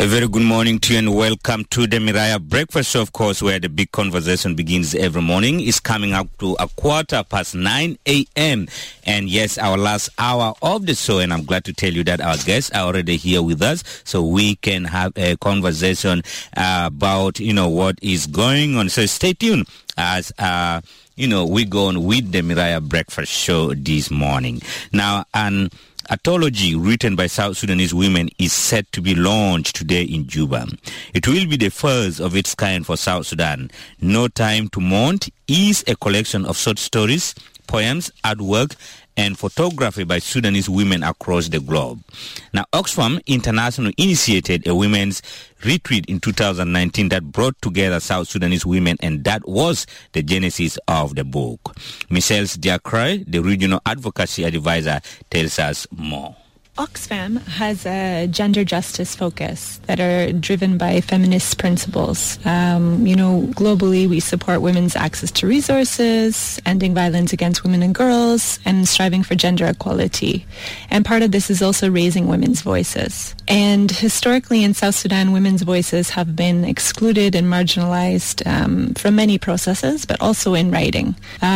A very good morning to you and welcome to the Miraya Breakfast Show, of course, where the big conversation begins every morning. It's coming up to 9:15 a.m. And yes, our last hour of the show, and I'm glad to tell you that our guests are already here with us so we can have a conversation about, what is going on. So stay tuned as, we go on with the Miraya Breakfast Show this morning. Now, Anthology written by South Sudanese women is set to be launched today in Juba. It will be the first of its kind for South Sudan. No Time to Mourn is a collection of short stories, poems, artwork, and photography by Sudanese women across the globe. Now, Oxfam International initiated a women's retreat in 2019 that brought together South Sudanese women, and that was the genesis of the book. Michelle Diakray, the regional advocacy advisor, tells us more. Oxfam has a gender justice focus that are driven by feminist principles. Globally, we support women's access to resources, ending violence against women and girls, and striving for gender equality. And part of this is also raising women's voices. And historically in South Sudan, women's voices have been excluded and marginalized from many processes, but also in writing.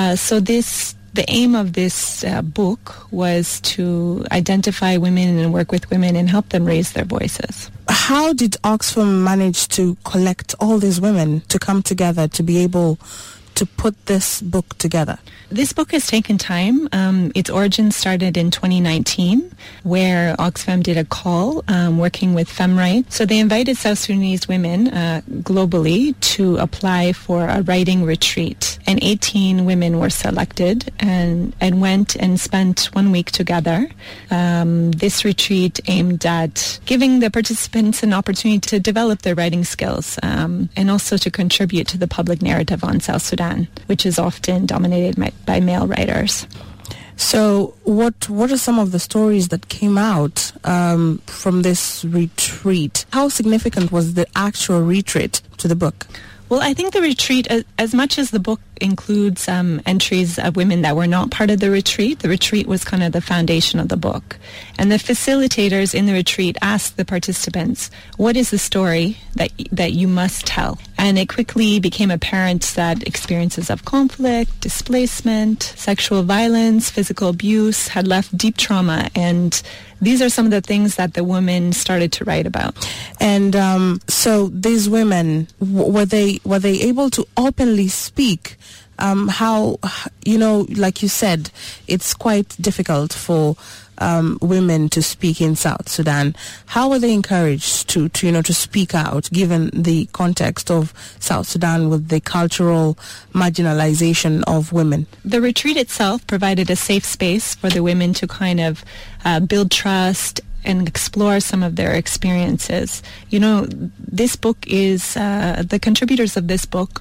The aim of this book was to identify women and work with women and help them raise their voices. How did Oxfam manage to collect all these women to come together to be able to put this book together? This book has taken time. Its origins started in 2019, where Oxfam did a call working with FemRight. So they invited South Sudanese women globally to apply for a writing retreat. And 18 women were selected and went and spent 1 week together. This retreat aimed at giving the participants an opportunity to develop their writing skills and also to contribute to the public narrative on South Sudan, which is often dominated by male writers. So what are some of the stories that came out from this retreat? How significant was the actual retreat to the book? Well, I think the retreat, as much as the book includes entries of women that were not part of the retreat was kind of the foundation of the book. And the facilitators in the retreat asked the participants, what is the story that you must tell? And it quickly became apparent that experiences of conflict, displacement, sexual violence, physical abuse had left deep trauma, and these are some of the things that the women started to write about. And so these women, were they able to openly speak? How, like you said, it's quite difficult for women to speak in South Sudan. How were they encouraged to speak out, given the context of South Sudan with the cultural marginalization of women? The retreat itself provided a safe space for the women to kind of build trust and explore some of their experiences. This book is, the contributors of this book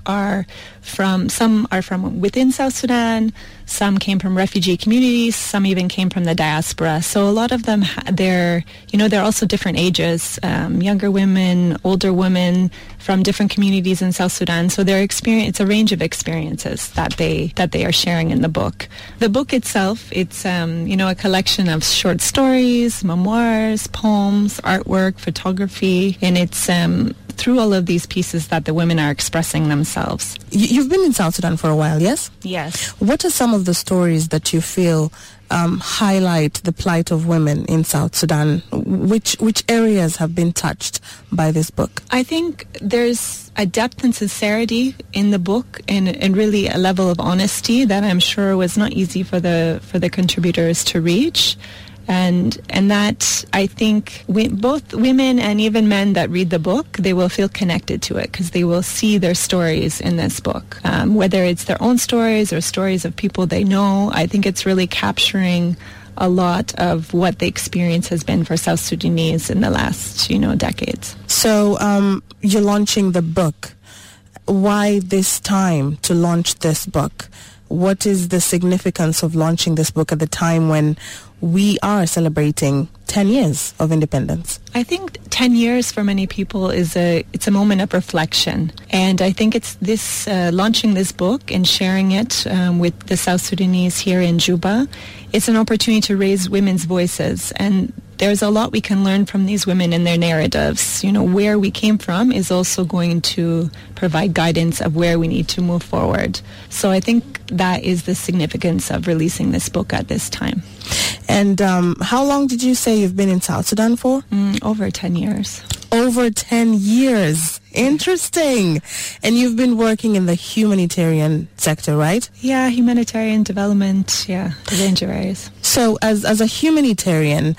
some are from within South Sudan, some came from refugee communities, some even came from the diaspora. So a lot of them, they're also different ages, younger women, older women from different communities in South Sudan. So it's a range of experiences that they are sharing in the book. The book itself, it's, a collection of short stories, memoirs, poems, artwork, photography, and it's through all of these pieces that the women are expressing themselves. You've been in South Sudan for a while, yes? Yes. What are some of the stories that you feel highlight the plight of women in South Sudan? Which areas have been touched by this book? I think there's a depth and sincerity in the book, and really a level of honesty that I'm sure was not easy for the contributors to reach. And that, I think, both women and even men that read the book, they will feel connected to it because they will see their stories in this book. Whether it's their own stories or stories of people they know, I think it's really capturing a lot of what the experience has been for South Sudanese in the last, decades. So you're launching the book. Why this time to launch this book? What is the significance of launching this book at the time when we are celebrating 10 years of independence? I think 10 years for many people it's a moment of reflection. And I think it's this launching this book and sharing it with the South Sudanese here in Juba. It's an opportunity to raise women's voices. And there's a lot we can learn from these women and their narratives. You know, where we came from is also going to provide guidance of where we need to move forward. So I think that is the significance of releasing this book at this time. And how long did you say you've been in South Sudan for? Over 10 years. Over 10 years. Interesting. And you've been working in the humanitarian sector, right? Yeah, humanitarian development, a range of areas. So as a humanitarian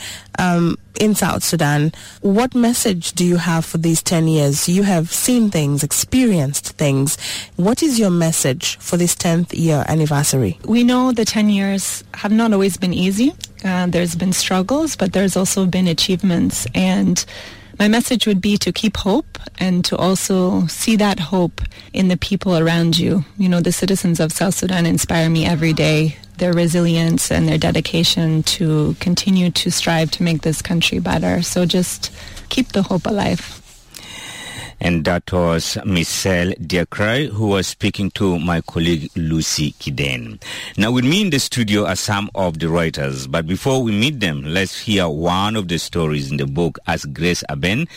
in South Sudan, what message do you have for these 10 years? You have seen things, experienced things. What is your message for this 10th year anniversary? We know the 10 years have not always been easy. There's been struggles, but there's also been achievements. And my message would be to keep hope and to also see that hope in the people around you. You know, the citizens of South Sudan inspire me every day. Their resilience and their dedication to continue to strive to make this country better. So just keep the hope alive. And that was Michelle Diakray, who was speaking to my colleague Lucy Kiden. Now with me in the studio are some of the writers, but before we meet them, let's hear one of the stories in the book as Grace Aben,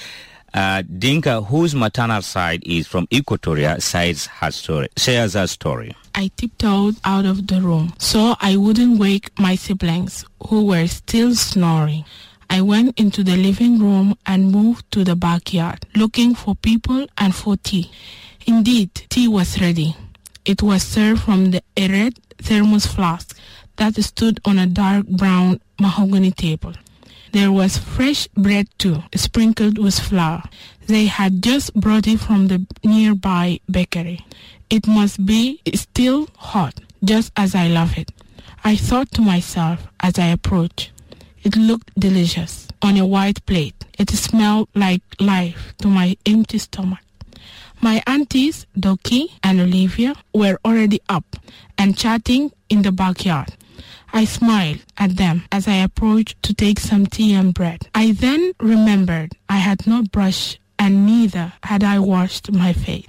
Dinka, whose maternal side is from Equatoria, shares her story. I tiptoed out of the room so I wouldn't wake my siblings, who were still snoring. I went into the living room and moved to the backyard, looking for people and for tea. Indeed, tea was ready. It was served from a red thermos flask that stood on a dark brown mahogany table. There was fresh bread too, sprinkled with flour. They had just brought it from the nearby bakery. It must be still hot, just as I love it. I thought to myself as I approached. It looked delicious on a white plate. It smelled like life to my empty stomach. My aunties, Doki and Olivia, were already up and chatting in the backyard. I smiled at them as I approached to take some tea and bread. I then remembered I had not brushed and neither had I washed my face.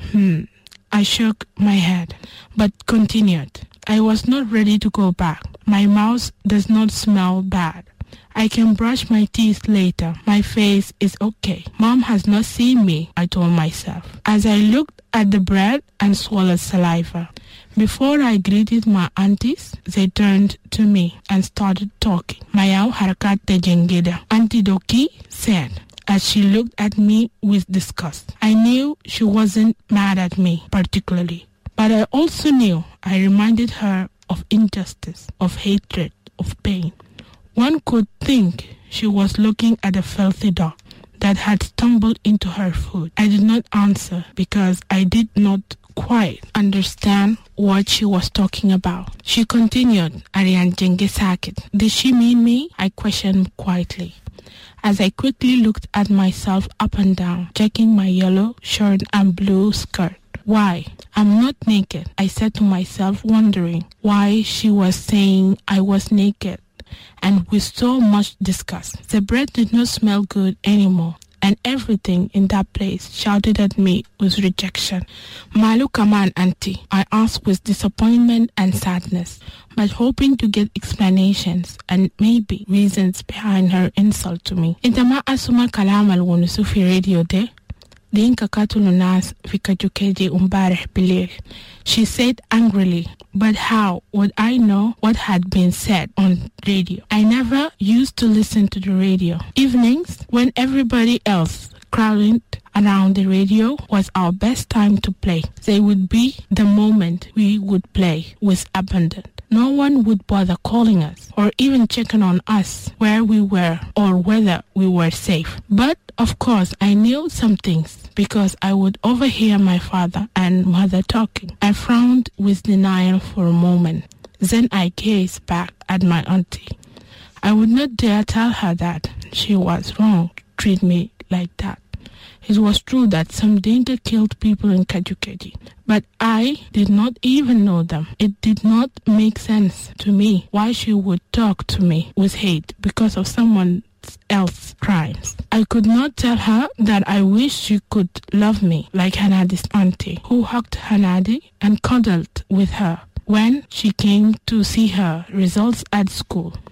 I shook my head, but continued. I was not ready to go back. My mouth does not smell bad. I can brush my teeth later. My face is okay. Mom has not seen me, I told myself, as I looked at the bread and swallowed saliva. Before I greeted my aunties, they turned to me and started talking. Mayao harakat te jengeda, Auntie Doki said, as she looked at me with disgust. I knew she wasn't mad at me particularly, but I also knew I reminded her of injustice, of hatred, of pain. One could think she was looking at a filthy dog that had stumbled into her food. I did not answer because I did not quite understand what she was talking about. She continued, Ariane Jengesakit. Did she mean me? I questioned quietly, as I quickly looked at myself up and down, checking my yellow shirt and blue skirt. Why? I'm not naked, I said to myself, wondering why she was saying I was naked. And with so much disgust. The bread did not smell good anymore, and everything in that place shouted at me with rejection. Malu kaman, auntie, I asked with disappointment and sadness, but hoping to get explanations and maybe reasons behind her insult to me. Intama asuma kalam al-wunusu fi radio de. Dinka katulu nas fikajukeji umbareh bilir. She said angrily, but how would I know what had been said on radio? I never used to listen to the radio. Evenings, when everybody else crowded around the radio, was our best time to play. They would be the moment we would play with abandon. No one would bother calling us or even checking on us where we were or whether we were safe. But of course, I knew some things because I would overhear my father and mother talking. I frowned with denial for a moment. Then I gazed back at my auntie. I would not dare tell her that she was wrong to treat me like that. It was true that some Dinka killed people in Kajukeji, but I did not even know them. It did not make sense to me why she would talk to me with hate because of someone else's crimes. I could not tell her that I wish she could love me like Hanadi's auntie, who hugged Hanadi and cuddled with her when she came to see her results at school.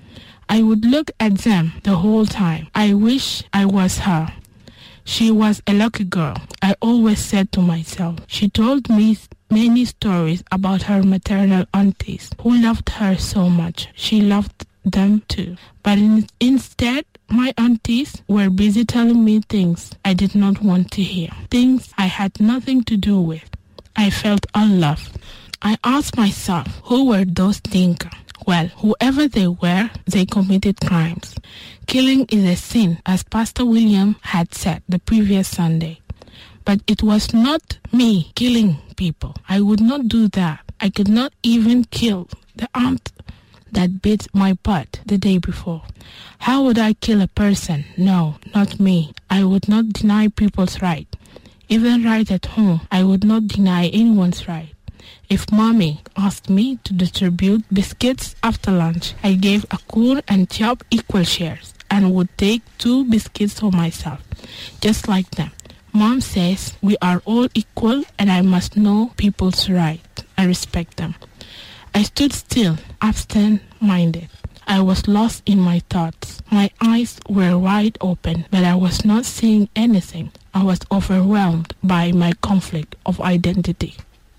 I would look at them the whole time. I wish I was her. She was a lucky girl, I always said to myself. She told me many stories about her maternal aunties who loved her so much. She loved them too. But instead, my aunties were busy telling me things I did not want to hear, things I had nothing to do with. I felt unloved. I asked myself, who were those thinkers? Well, whoever they were, they committed crimes. Killing is a sin, as Pastor William had said the previous Sunday. But it was not me killing people. I would not do that. I could not even kill the aunt that bit my butt the day before. How would I kill a person? No, not me. I would not deny people's right. Even right at home, I would not deny anyone's right. If Mommy asked me to distribute biscuits after lunch, I gave Akur and Chop equal shares and would take 2 biscuits for myself, just like them. Mom says we are all equal and I must know people's right. I respect them. I stood still, absent-minded. I was lost in my thoughts. My eyes were wide open, but I was not seeing anything. I was overwhelmed by my conflict of identity.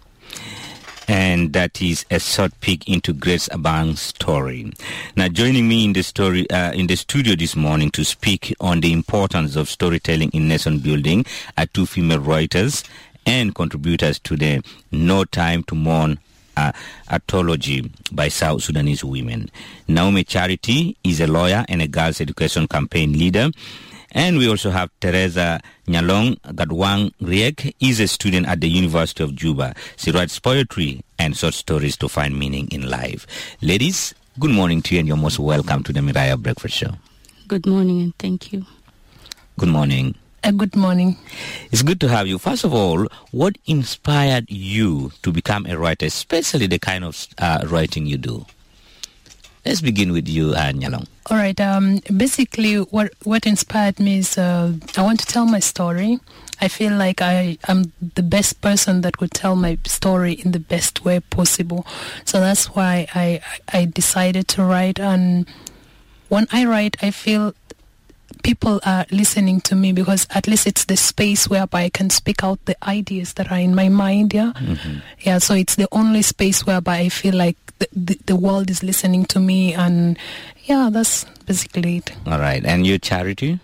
And that is a short peek into Grace Abang's story. Now, joining me in the studio this morning to speak on the importance of storytelling in nation building are 2 female writers and contributors to the No Time to Mourn anthology by South Sudanese women. Naomi Charity is a lawyer and a girls' education campaign leader. And we also have Teresa Nyalong Gadwang Riek is a student at the University of Juba. She writes poetry and short stories to find meaning in life. Ladies, good morning to you and you're most welcome to the Miraya Breakfast Show. Good morning and thank you. Good morning. Good morning. It's good to have you. First of all, what inspired you to become a writer, especially the kind of writing you do? Let's begin with you, Nyalong. All right. Basically, what inspired me is I want to tell my story. I feel like I am the best person that could tell my story in the best way possible. So that's why I decided to write. And when I write, I feel people are listening to me because at least it's the space whereby I can speak out the ideas that are in my mind. Yeah. Mm-hmm. Yeah. So it's the only space whereby I feel like the world is listening to me, and yeah, that's basically it. All right. And you, Charity?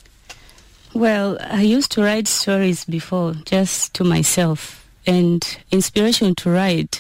Well, I used to write stories before, just to myself, and inspiration to write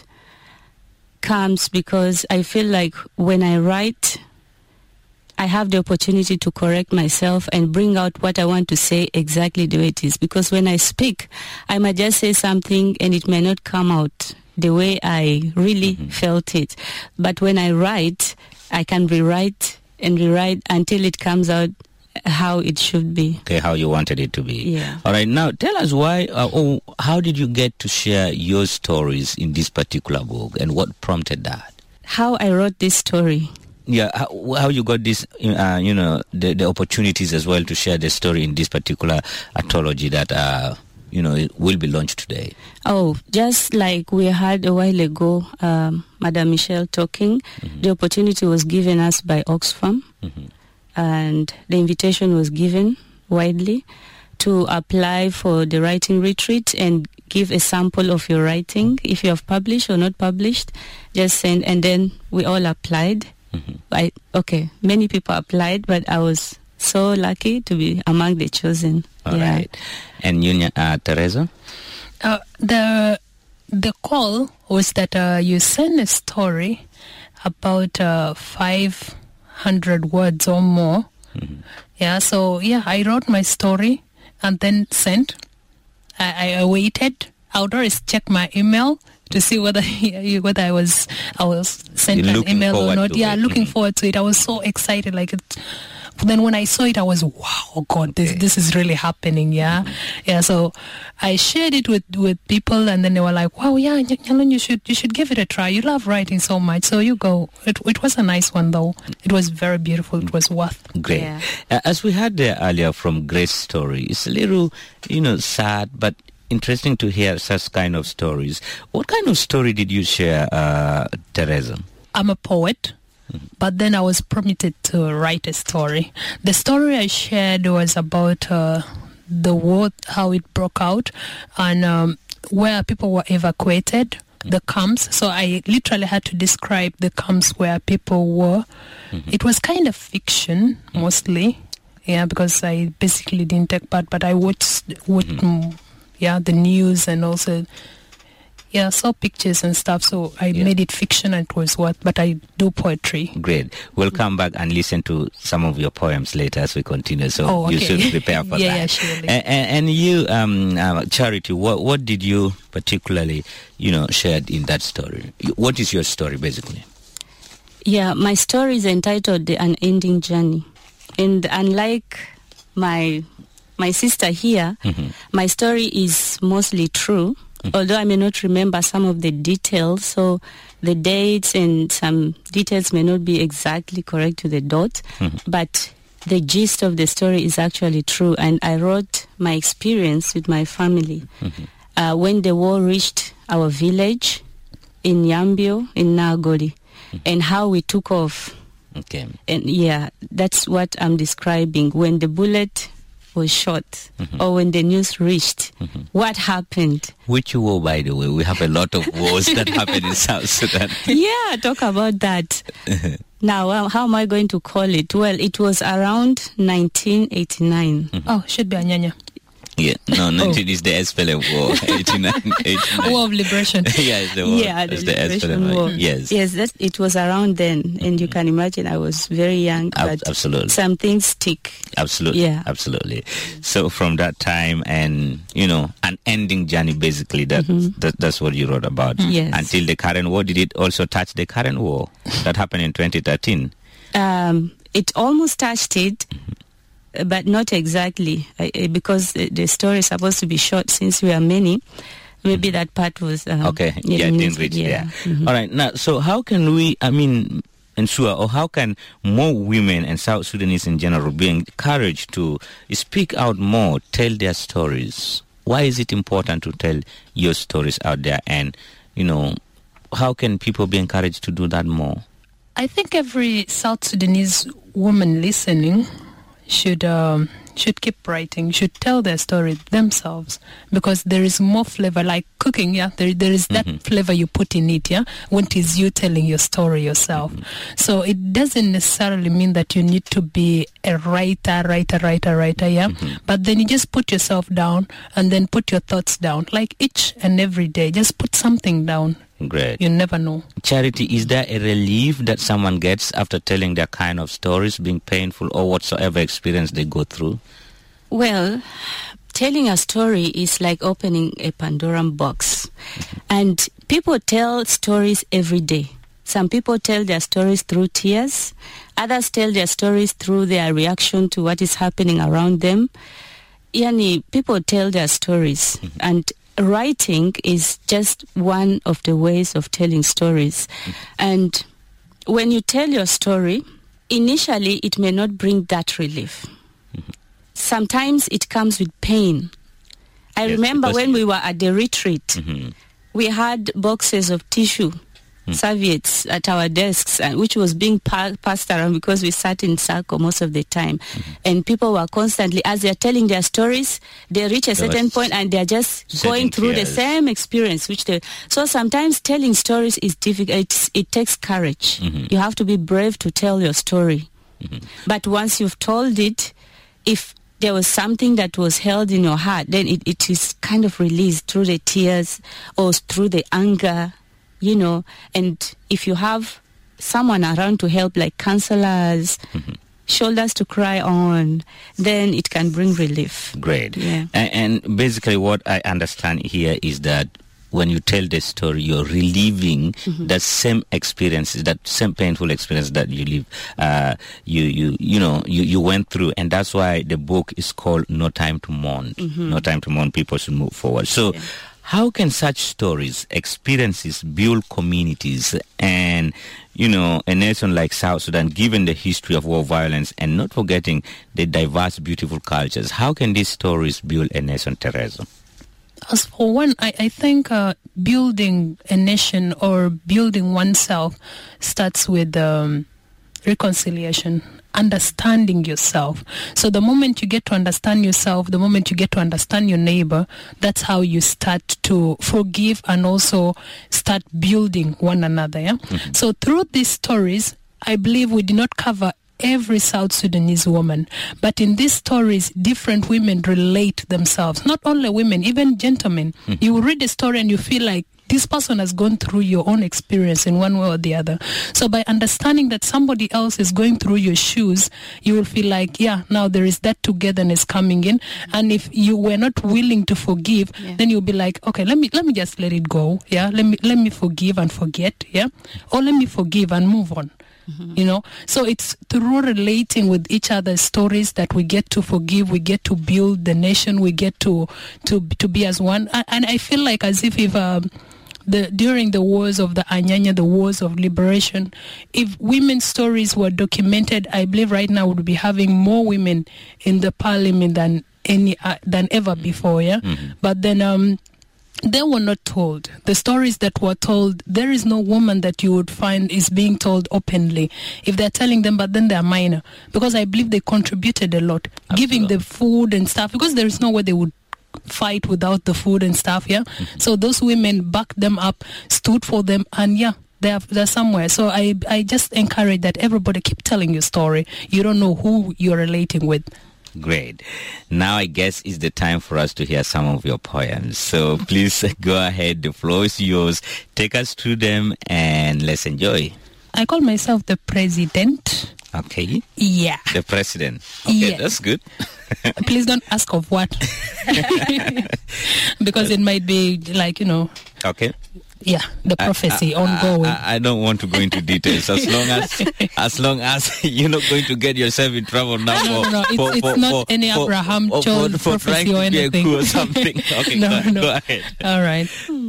comes because I feel like when I write, I have the opportunity to correct myself and bring out what I want to say exactly the way it is. Because when I speak, I might just say something and it may not come out the way I really felt it. But when I write, I can rewrite and rewrite until it comes out how it should be. Okay, how you wanted it to be. Yeah. All right, now tell us why, how did you get to share your stories in this particular book and what prompted that? How I wrote this story. Yeah, how you got this, the opportunities as well to share the story in this particular anthology that, it will be launched today. Oh, just like we had a while ago, Madam Michelle talking, the opportunity was given us by Oxfam, and the invitation was given widely to apply for the writing retreat and give a sample of your writing. If you have published or not published, just send, and then we all applied. Many people applied, but I was so lucky to be among the chosen. All right. And you, Teresa? The call was that you send a story about 500 words or more. Yeah, so I wrote my story and then sent. I waited. I would always check my email to see whether I was sent an email or not. Yeah, looking forward to it. I was so excited. Then when I saw it, I was, wow, God, this is really happening. Yeah, yeah. So I shared it with people, and then they were like, wow, yeah, Nyalong, you should give it a try. You love writing so much, so you go. It was a nice one though. It was very beautiful. It was worth. Great. Yeah. As we heard there earlier from Grace's story, it's a little, sad, but interesting to hear such kind of stories. What kind of story did you share, Teresa? I'm a poet. but then I was permitted to write a story. The story I shared was about the war, how it broke out, and where people were evacuated, the camps. So I literally had to describe the camps where people were. It was kind of fiction, mostly. Yeah, because I basically didn't take part, but I watched the news and also saw pictures and stuff. So I made it fiction and it was but I do poetry. Great. We'll come back and listen to some of your poems later as we continue. So you should prepare for that. Yeah, surely. And you, Charity, what did you particularly, shared in that story? What is your story, basically? Yeah, my story is entitled The Unending Journey. And unlike my sister here, my story is mostly true. Although I may not remember some of the details, so the dates and some details may not be exactly correct to the dot, but the gist of the story is actually true. And I wrote my experience with my family when the war reached our village in Yambio, in Nagori, and how we took off. Okay. And that's what I'm describing. When the bullet was shot, or when the news reached, what happened? Which war, by the way? We have a lot of wars that happen in South Sudan. Yeah, talk about that. Now, how am I going to call it? Well, it was around 1989. Oh, should be Anyanya. Yeah, no, 19 is the SPLM war. 89. War of Liberation. Yeah, it's the war. Yeah, the Liberation War. Yes. Yes, it was around then, and you can imagine I was very young, but absolutely. Some things stick. Absolutely. Yeah. Absolutely. So from that time and, an ending journey, basically, that's what you wrote about. Yes. Until the current war. Did it also touch the current war that happened in 2013? It almost touched it. But not exactly, because the story is supposed to be short since we are many. Maybe that part was... okay, didn't reach there. All right, now, so how can we, ensure, or how can more women and South Sudanese in general be encouraged to speak out more, tell their stories? Why is it important to tell your stories out there? And, how can people be encouraged to do that more? I think every South Sudanese woman listening should keep writing, should tell their story themselves, because there is more flavor, like cooking, there is that flavor you put in it, when it is you telling your story yourself. So it doesn't necessarily mean that you need to be a writer, but then you just put yourself down and then put your thoughts down, like each and every day, just put something down. Great. You never know. Charity, is there a relief that someone gets after telling their kind of stories, being painful or whatsoever experience they go through? Well, telling a story is like opening a Pandora's box. And people tell stories every day. Some people tell their stories through tears. Others tell their stories through their reaction to what is happening around them. People tell their stories. And writing is just one of the ways of telling stories. And when you tell your story, initially it may not bring that relief. Sometimes it comes with pain. I remember when we were at the retreat, we had boxes of tissue, serviettes at our desks, which was being passed around because we sat in circle most of the time. And people were constantly, as they're telling their stories, they reach a certain point and they're just going through the same experience. So sometimes telling stories is difficult. It takes courage. You have to be brave to tell your story. But once you've told it, if there was something that was held in your heart, then it is kind of released through the tears or through the anger. And if you have someone around to help, like counselors, shoulders to cry on, then it can bring relief. Great. Yeah. And basically what I understand here is that when you tell the story, you're reliving that same experiences, that same painful experience that you live, you went through, and that's why the book is called No Time to Mourn. No Time to Mourn. People should move forward. So, how can such stories, experiences, build communities and, a nation like South Sudan, given the history of war violence and not forgetting the diverse, beautiful cultures? How can these stories build a nation, Teresa? As for one, I think building a nation or building oneself starts with reconciliation, understanding yourself. So the moment you get to understand yourself, the moment you get to understand your neighbor, that's how you start to forgive and also start building one another. Yeah? Mm-hmm. So through these stories, I believe we did not cover every South Sudanese woman, but in these stories, different women relate themselves. Not only women, even gentlemen. Mm-hmm. You will read a story and you feel like this person has gone through your own experience in one way or the other. So by understanding that somebody else is going through your shoes, you will feel like, yeah, now there is that togetherness coming in. And if you were not willing to forgive, then you'll be like, okay, let me just let it go. Yeah, let me forgive and forget. Yeah, or let me forgive and move on. Mm-hmm. You know, so it's through relating with each other's stories that we get to forgive, we get to build the nation, we get to be as one. And I feel like as if during the wars of the Anyanya, the wars of liberation, if women's stories were documented, I believe right now we would be having more women in the parliament than ever before. Yeah, mm-hmm. But then they were not told. The stories that were told, there is no woman that you would find is being told openly. If they're telling them, but then they're minor. Because I believe they contributed a lot. Absolutely. Giving the food and stuff, because there is no way they would fight without the food and stuff, yeah? Mm-hmm. So those women backed them up, stood for them, and yeah, they're somewhere. So I just encourage that everybody keep telling your story. You don't know who you're relating with. Great. Now I guess it's the time for us to hear some of your poems. So please go ahead. The floor is yours. Take us through them and let's enjoy. I call myself the president. Okay. Yeah. The president. Okay, yeah. That's good. Please don't ask of what. Because it might be like, Okay. Yeah, the prophecy ongoing. I don't want to go into details as long as you're not going to get yourself in trouble now. It's not any Abraham Jones prophecy or anything. Or something. Okay, no. Go ahead. All right.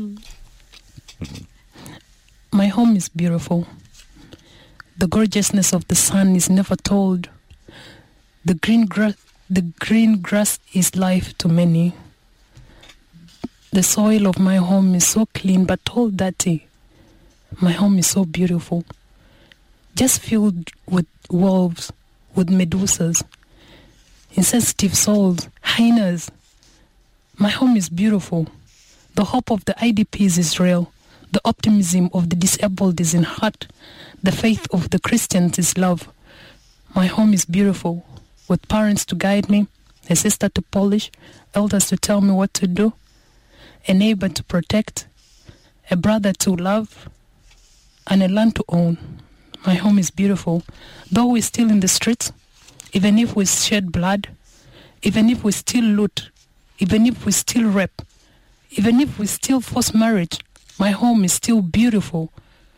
My home is beautiful. The gorgeousness of the sun is never told. The green grass is life to many. The soil of my home is so clean but all dirty. My home is so beautiful. Just filled with wolves, with medusas, insensitive souls, hyenas. My home is beautiful. The hope of the IDPs is real. The optimism of the disabled is in heart. The faith of the Christians is love. My home is beautiful, with parents to guide me, a sister to polish, elders to tell me what to do, a neighbor to protect, a brother to love, and a land to own. My home is beautiful. Though we're still in the streets, even if we shed blood, even if we still loot, even if we still rape, even if we still force marriage, my home is still beautiful.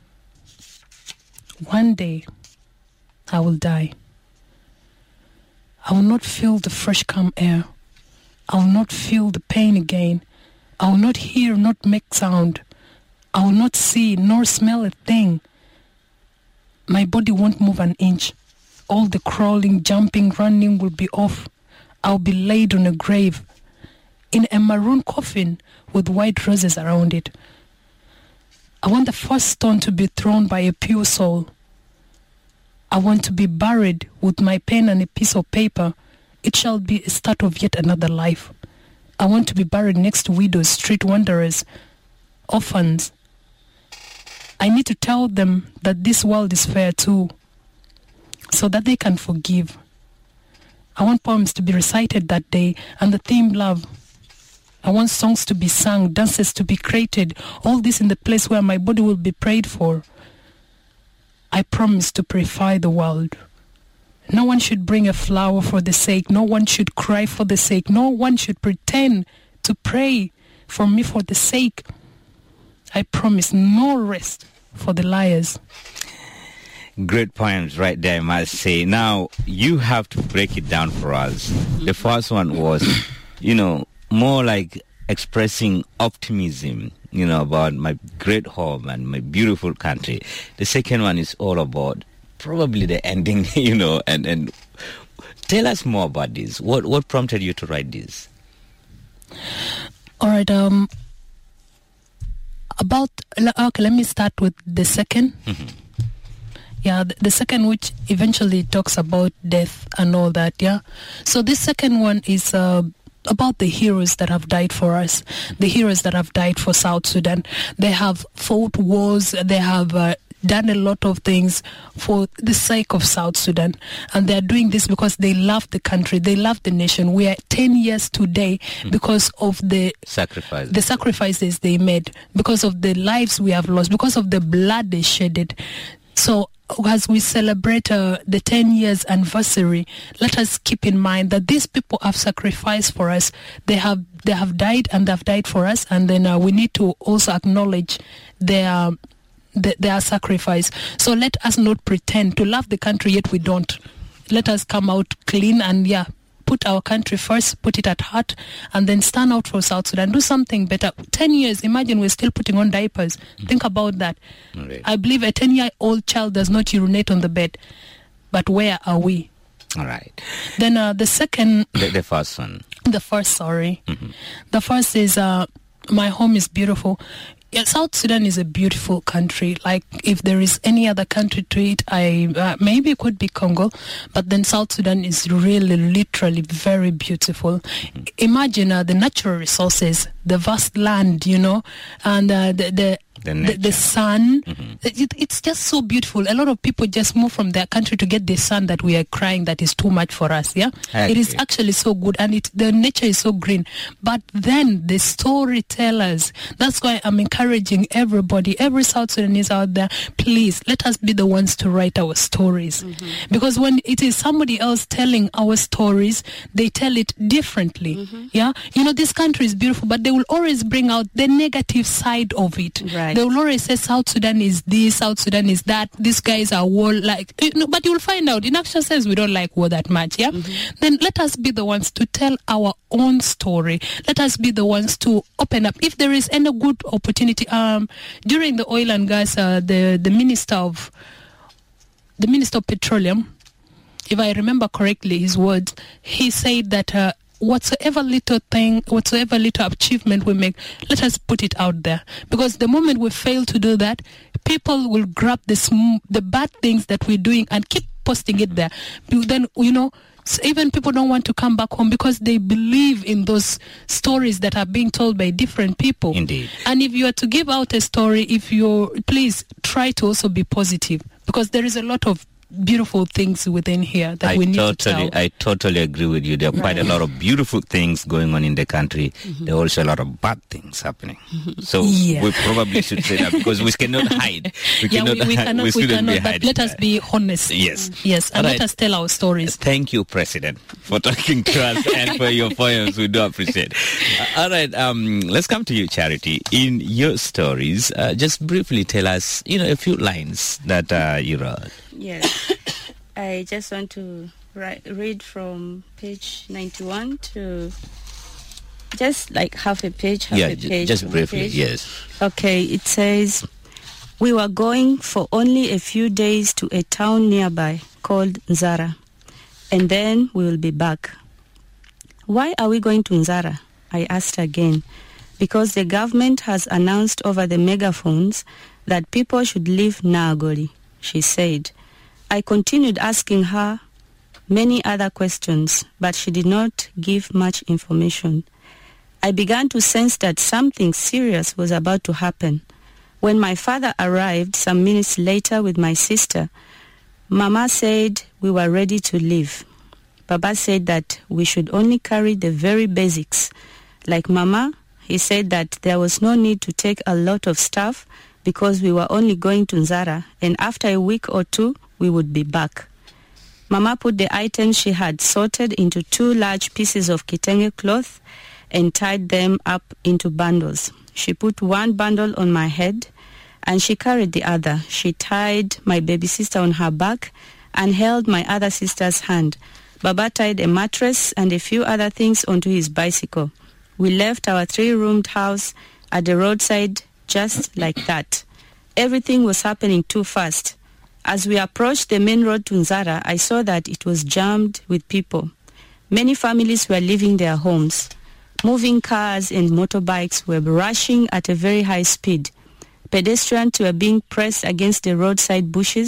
One day, I will die. I will not feel the fresh calm air. I will not feel the pain again. I will not hear, not make sound. I will not see, nor smell a thing. My body won't move an inch. All the crawling, jumping, running will be off. I'll be laid on a grave, in a maroon coffin with white roses around it. I want the first stone to be thrown by a pure soul. I want to be buried with my pen and a piece of paper. It shall be a start of yet another life. I want to be buried next to widows, street wanderers, orphans. I need to tell them that this world is fair too, so that they can forgive. I want poems to be recited that day, and the theme love. I want songs to be sung, dances to be created, all this in the place where my body will be prayed for. I promise to purify the world. No one should bring a flower for the sake. No one should cry for the sake. No one should pretend to pray for me for the sake. I promise no rest for the liars. Great poems right there, I must say. Now, you have to break it down for us. The first one was, more like expressing optimism, about my great home and my beautiful country. The second one is all about probably the ending, and tell us more about this. What prompted you to write this? All right. Let me start with the second. Mm-hmm. Yeah, the second, which eventually talks about death and all that. Yeah. So this second one is about the heroes that have died for us, the heroes that have died for South Sudan. They have fought wars. They have done a lot of things for the sake of South Sudan, and they're doing this because they love the country, they love the nation. We are 10 years today because of the sacrifices they made, because of the lives we have lost, because of the blood they shedded. So as we celebrate the 10 years anniversary, let us keep in mind that these people have sacrificed for us. They have died, and they've died for us, and then we need to also acknowledge their sacrifice. So let us not pretend to love the country yet we don't. Let us come out clean and put our country first, put it at heart, and then stand out for South Sudan. Do something better. 10 years, imagine we're still putting on diapers. Think about that. Right. I believe a 10-year-old child does not urinate on the bed. But where are we? All right. Then the second... The first one. The first, sorry. Mm-hmm. The first is, my home is beautiful. Yeah, South Sudan is a beautiful country. Like, if there is any other country to it, maybe it could be Congo, but then South Sudan is really, literally very beautiful. Mm-hmm. Imagine the natural resources, the vast land, and the sun. Mm-hmm. It's just so beautiful. A lot of people just move from their country to get the sun that we are crying that is too much for us. Yeah, it is actually so good, and the nature is so green. But then the storytellers. That's why I'm encouraging everybody, every South Sudanese out there, please let us be the ones to write our stories, because when it is somebody else telling our stories, they tell it differently. Mm-hmm. Yeah, this country is beautiful, but they will always bring out the negative side of it. Right. They will always say South Sudan is this, South Sudan is that, these guys are war, but you will find out in actual sense we don't like war that much. Yeah. Mm-hmm. Then let us be the ones to tell our own story. Let us be the ones to open up if there is any good opportunity. During the oil and gas, the minister of petroleum, if I remember correctly his words, he said that whatsoever little achievement we make, let us put it out there, because the moment we fail to do that, people will grab the bad things that we're doing and keep posting it there. Then even people don't want to come back home because they believe in those stories that are being told by different people. Indeed. And if you are to give out a story, please try to also be positive, because there is a lot of beautiful things within here that we need to tell. I totally agree with you. There are quite a lot of beautiful things going on in the country. Mm-hmm. There are also a lot of bad things happening. Mm-hmm. So we probably should say that, because we cannot hide. We cannot, but let us be honest. Yes. Yes, and let us tell our stories. Thank you, President, for talking to us and for your poems. We do appreciate it. All right, let's come to you, Charity. In your stories, just briefly tell us, a few lines that you wrote. Yes, I just want to read from page 91 to just like half a page. Just briefly, yes. Okay, it says, we were going for only a few days to a town nearby called Nzara, and then we will be back. Why are we going to Nzara? I asked again. Because the government has announced over the megaphones that people should leave Naagoli, she said. I continued asking her many other questions, but she did not give much information. I began to sense that something serious was about to happen. When my father arrived some minutes later with my sister, Mama said we were ready to leave. Baba said that we should only carry the very basics. Like Mama, he said that there was no need to take a lot of stuff because we were only going to Nzara, and after a week or two, we would be back. Mama put the items she had sorted into 2 large pieces of kitenge cloth and tied them up into bundles. She put one bundle on my head and she carried the other. She tied my baby sister on her back and held my other sister's hand. Baba tied a mattress and a few other things onto his bicycle. We left our 3-roomed house at the roadside just like that. Everything was happening too fast. As we approached the main road to Nzara, I saw that it was jammed with people. Many families were leaving their homes. Moving cars and motorbikes were rushing at a very high speed. Pedestrians were being pressed against the roadside bushes.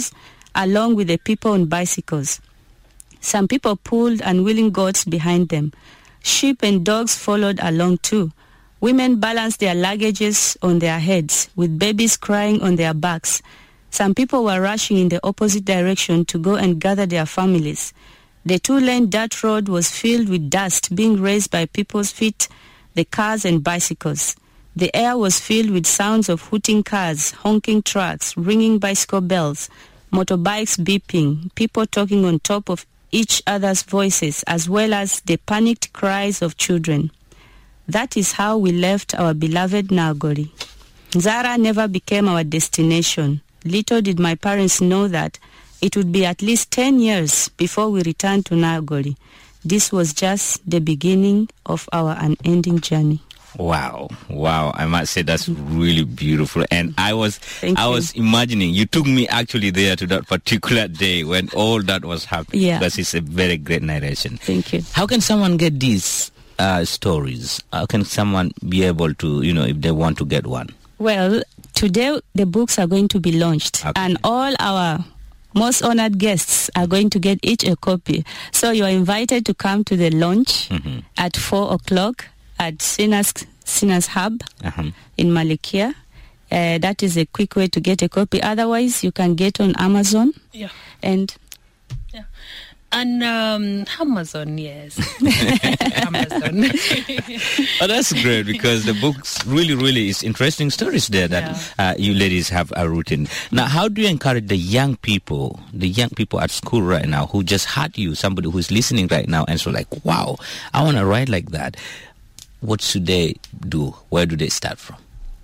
along with the people on bicycles. Some people pulled unwilling goats behind them. Sheep and dogs followed along too. Women balanced their luggages on their heads, with babies crying on their backs. Some people were rushing in the opposite direction to go and gather their families. The 2-lane dirt road was filled with dust being raised by people's feet, the cars and bicycles. The air was filled with sounds of hooting cars, honking trucks, ringing bicycle bells, motorbikes beeping, people talking on top of each other's voices, as well as the panicked cries of children. That is how we left our beloved Nagori. Nzara never became our destination. Little did my parents know that it would be at least 10 years before we returned to Nagori. This was just the beginning of our unending journey. Wow. I must say that's really beautiful. And I was imagining, you took me actually there to that particular day when all that was happening. Yeah. Because it's a very great narration. Thank you. How can someone get these stories? How can someone be able to, if they want to get one? Well, today the books are going to be launched. Okay. And all our most honored guests are going to get each a copy. So you are invited to come to the launch at 4 o'clock. At Sinas Hub in Malikia. That is a quick way to get a copy. Otherwise, you can get on Amazon. Yeah. And Amazon, yes. Amazon. Oh, that's great, because the books really is interesting stories there that you ladies have written. Now, how do you encourage the young people at school right now who just heard you, somebody who's listening right now and so like, wow, I want to write like that? What should they do? Where do they start from?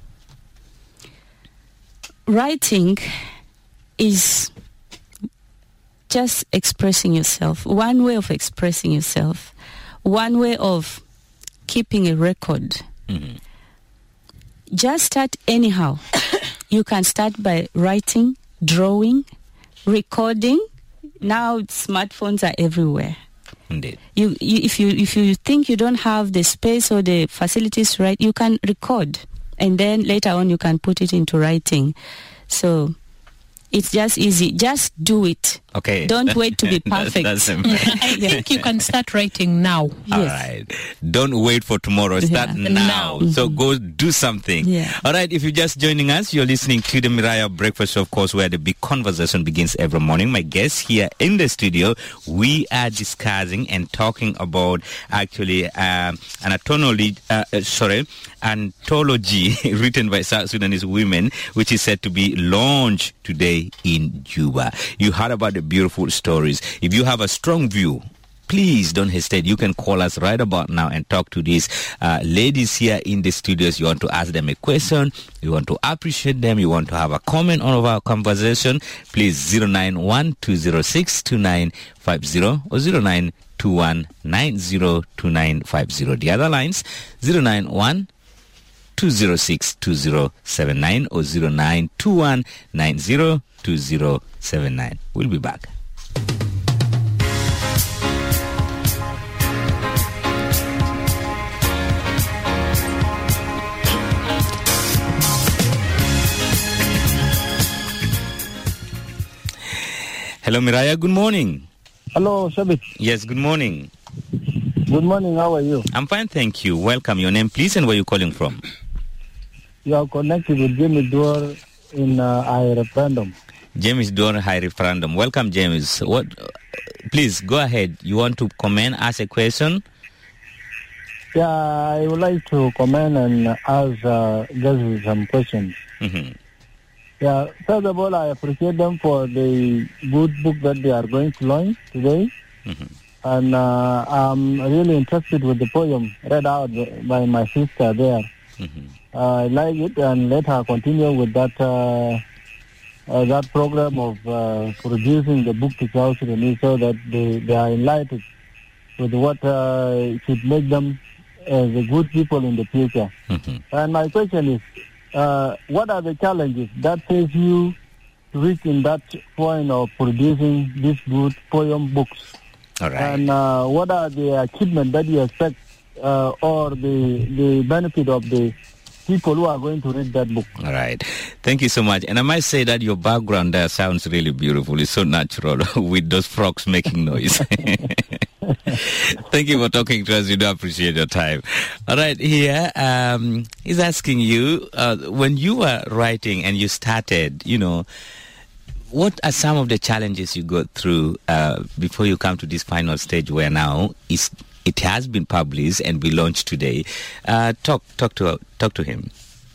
Writing is just expressing yourself. One way of expressing yourself. One way of keeping a record. Mm-hmm. Just start anyhow. You can start by writing, drawing, recording. Now smartphones are everywhere. Indeed. If you think you don't have the space or the facilities to write, you can record, and then later on you can put it into writing. So it's just easy. Just do it. Okay. Don't wait to be perfect. I think you can start writing now. Yes. All right. Don't wait for tomorrow. Start now. So go do something. Yeah. All right. If you're just joining us, you're listening to the Miraya Breakfast, of course, where the big conversation begins every morning. My guests here in the studio, we are discussing and talking about actually anthology written by South Sudanese women, which is said to be launched today in Juba. You heard about the beautiful stories. If you have a strong view, please don't hesitate. You can call us right about now and talk to these ladies here in the studios. You want to ask them a question, you want to appreciate them, you want to have a comment on our conversation, please 091-206-2950 or 0921-902950. The other lines 091-206-2079 or 0921-902079. We'll be back. Hello, Miraya. Good morning. Hello, Shabit. Yes, good morning. Good morning. How are you? I'm fine, thank you. Welcome. Your name, please, and where you calling from? You are connected with James Dwar in High Referendum. James Dwar, High Referendum. Welcome, James. Please, go ahead. You want to comment, ask a question? Yeah, I would like to comment and ask just some questions. Mm-hmm. Yeah, first of all, I appreciate them for the good book that they are going to launch today. Mm-hmm. And I'm really interested with the poem read out by my sister there. Mm-hmm. I like it, and let her continue with that that program of producing the book to South Sudanese so that they are enlightened with what should make them the good people in the future. Mm-hmm. And my question is, what are the challenges that face you to reach in that point of producing these good poem books? All right. And what are the achievements that you expect or the benefit of the people who are going to read that book. All right. Thank you so much. And I might say that your background there sounds really beautiful. It's so natural with those frogs making noise. Thank you for talking to us. We do appreciate your time. All right. Here, he's asking you, when you were writing and you started, what are some of the challenges you got through before you come to this final stage where now it has been published and we launched today? Talk to him,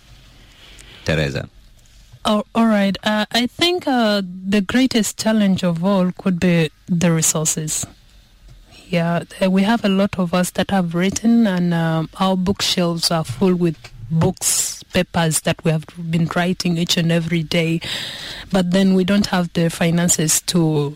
Teresa. Oh, all right. I think the greatest challenge of all could be the resources. Yeah, we have a lot of us that have written, and our bookshelves are full with books, papers that we have been writing each and every day, but then we don't have the finances to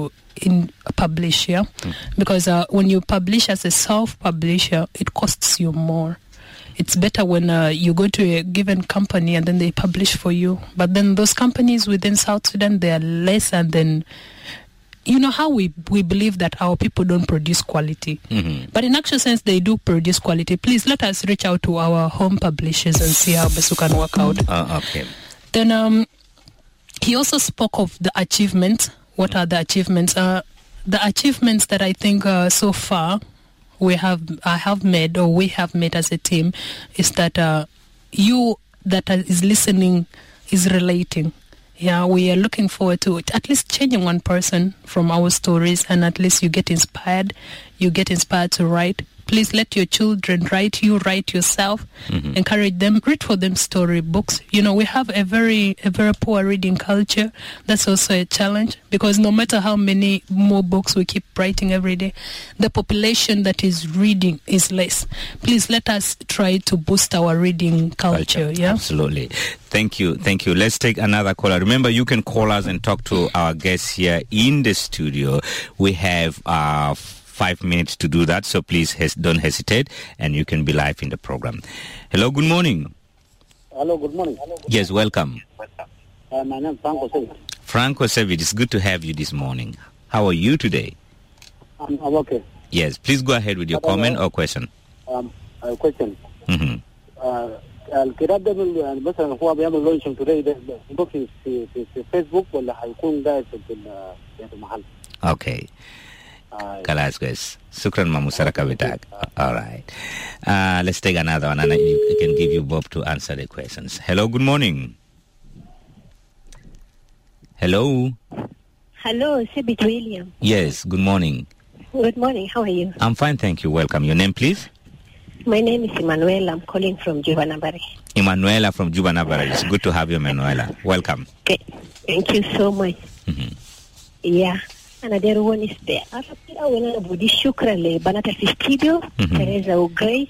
publish, yeah? Because when you publish as a self-publisher, it costs you more. It's better when you go to a given company and then they publish for you. But then those companies within South Sudan, they are less, and then you know how we believe that our people don't produce quality. But in actual sense, they do produce quality. Please let us reach out to our home publishers and see how best we can work out. Okay. Then he also spoke of the achievements. What are the achievements? The achievements that I think so far we have made as a team is that you that is listening is relating. Yeah, we are looking forward to at least changing one person from our stories, and at least you get inspired. You get inspired to write. Please let your children write. You write yourself. Encourage them. Read for them storybooks. We have a very poor reading culture. That's also a challenge, because no matter how many more books we keep writing every day, the population that is reading is less. Please let us try to boost our reading culture. Yeah, absolutely. Thank you. Let's take another caller. Remember, you can call us and talk to our guests here in the studio. We have 5 minutes to do that, so please don't hesitate, and you can be live in the program. Hello, good morning. Hello, good morning. Yes, welcome. My name is Franco Sevid. Franco Sevid, it's good to have you this morning. How are you today? I'm okay. Yes, please go ahead with your comment or question. Question. الكتاب ده مثلا هو بيعمل لونشنج today ده في فيسبوك ولا هيكون قاعد في المحل؟ Okay. Kalas guys. Sukran Mamusaraka Bitak. All right. Let's take another one, and I can give you Bob to answer the questions. Hello, good morning. Hello. Hello, Sebit William. Yes, good morning. Good morning. How are you? I'm fine, thank you. Welcome. Your name, please? My name is Emanuela. I'm calling from Jubanabari. Emanuela from Jubanabari. It's good to have you, Emanuela. Welcome. Okay. Thank you so much. Yeah. أنا داير هو نسبة أفكر أولا أنا بدي شكرا لبنات في الاستديو تريزا وغريس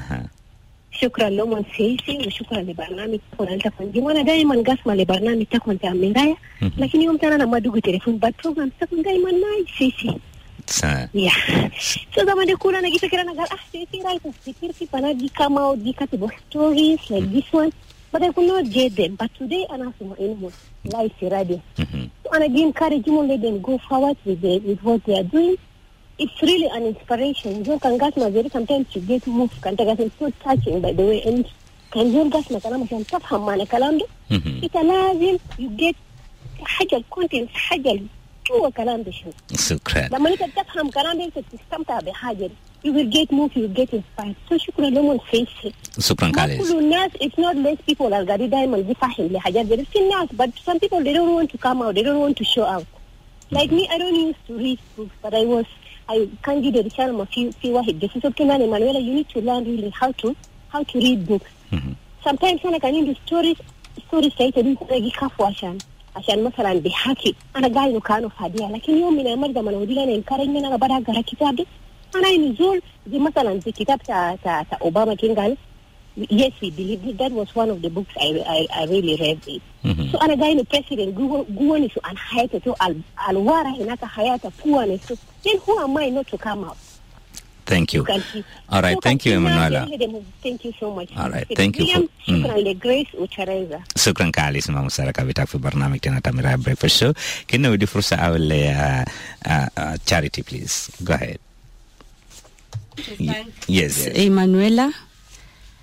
شكرا لهم سيسي وشكرا لبرنامج تكون أنت فنجي وأنا دائما قاسمة لبرنامج تكون تعمل رايا لكن يوم تاني أنا ما دوقي تليفون بعد بروجرام تكون دائما معي سيسي yeah so زمان يقول أنا جيت كده أنا قال سيسي رايت أفتكر في بنات دي come out دي كاتبوا stories like this one but I could not get them. But today, I'm asking live radio. So, and again, encourage them, let them go forward with what they are doing. It's really an inspiration. You can get my sometimes you get moved. It's so touching, by the way. And can you get my kalam? Can tap hamana kalam? It allows you get hajal content, hajal to a kalam. So great. The money tap ham kalam is to be hajal. You will get moved, you will get inspired. So shukran lemon face it. Shukran Khalis. It's not less people are gadi diamond gifahim lehajat. There is still nas, but some people they don't want to come out, they don't want to show out. Like me, I don't used to read books, but I can't give the channel of few wahid. This is okay, man, Emanuela, you need to learn really how to read books. Sometimes I can do stories say to do gikafu عشان مثلا بحكي أنا قاعد وكانوا فادية لكن يوم من المرة ما نودي أنا إنكارني أنا بدأ أقرأ كتاب ده أنا نزول زي مثلا زي كتاب تا أوباما كين قال yes we believe it. That was one of the books I really read it. So أنا قاعد president جواني سو عن حياته تو الوارا هناك حياته فواني سو then who am I not to come out? Thank you. All right, thank you, Emanuela. Thank you so much. All right, thank you. شكرا لجريس وتريزا. شكرا كاليس ما مسارك بتاعك في برنامج تناتاميرا بريكفاست شو. كنا ودي فرصة أول charity, please. Go ahead. Yes. Emanuela,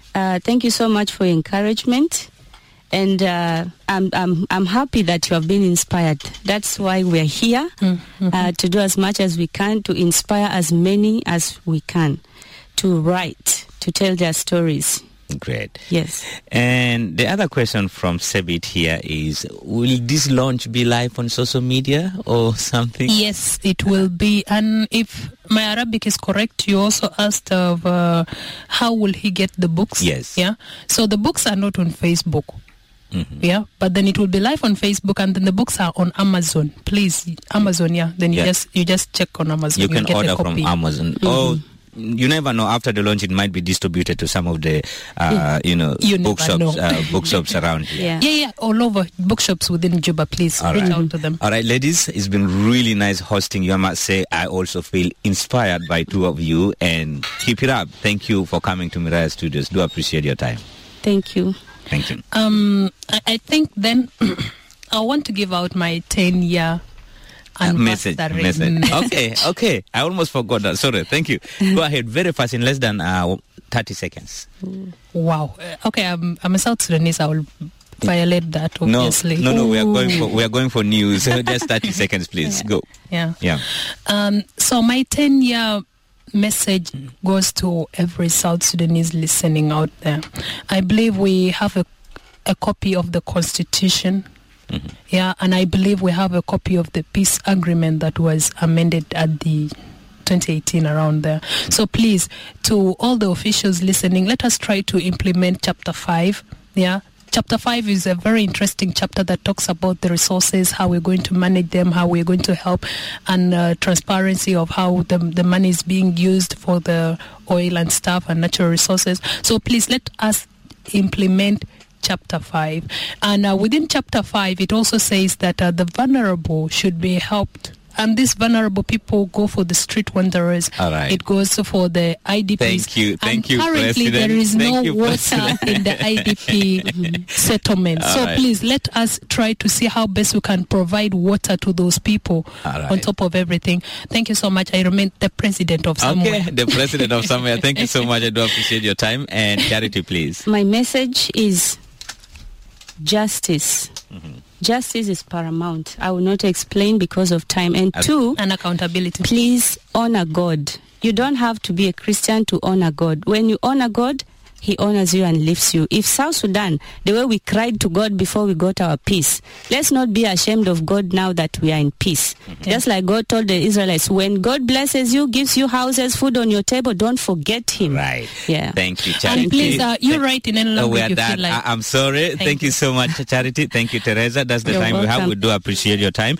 Thank you so much for your encouragement. And I'm happy that you have been inspired. That's why we're here, to do as much as we can, to inspire as many as we can, to write, to tell their stories. Great. Yes. And the other question from Sebit here is, will this launch be live on social media or something? Yes, it will be. And if my Arabic is correct, you also asked of how will he get the books? Yes. Yeah. So the books are not on Facebook. Yeah, but then it will be live on Facebook, and then the books are on Amazon. Please, Amazon, yeah. Then you just check on Amazon. You can get order a copy from Amazon. Oh, you never know. After the launch, it might be distributed to some of the, bookshops around here. Yeah, all over bookshops within Juba. Please reach out to them. All right, ladies, it's been really nice hosting you. I must say, I also feel inspired by two of you, and keep it up. Thank you for coming to Miraya Studios. Do appreciate your time. Thank you. Thank you. I think then I want to give out my 10-year message. Okay. I almost forgot that. Sorry. Thank you. Go ahead. Very fast, in less than 30 seconds. Wow. Okay. I'm a South Sudanese. I will violate that, obviously. No. We are going for news. Just 30 seconds, please. Go. Yeah. So my 10-year message goes to every South Sudanese listening out there. I believe we have a copy of the Constitution. And I believe we have a copy of the peace agreement that was amended at the 2018 around there. So please, to all the officials listening, let us try to implement Chapter 5. Chapter 5 is a very interesting chapter that talks about the resources, how we're going to manage them, how we're going to help, and transparency of how the money is being used for the oil and stuff and natural resources. So please let us implement Chapter 5. And within Chapter 5, it also says that the vulnerable should be helped. And these vulnerable people go for the street wanderers. All right. It goes for the IDPs. Thank you, currently President. There is no water President. in the IDP settlement. So please let us try to see how best we can provide water to those people on top of everything. Thank you so much. I remain the president of Somewhere. Okay, the president of Somewhere. Thank you so much. I do appreciate your time. And Charity, please. My message is justice. Justice is paramount. I will not explain because of time. And two, and accountability. Please honor God. You don't have to be a Christian to honor God. When you honor God, He honors you and lifts you. If South Sudan, the way we cried to God before we got our peace, let's not be ashamed of God now that we are in peace. Just like God told the Israelites, when God blesses you, gives you houses, food on your table, don't forget Him. Right. Yeah. Thank you, Charity. And please, you write in any language you feel like. I'm sorry. Thank you so much, Charity. Thank you, Teresa. That's the time we have. We do appreciate your time.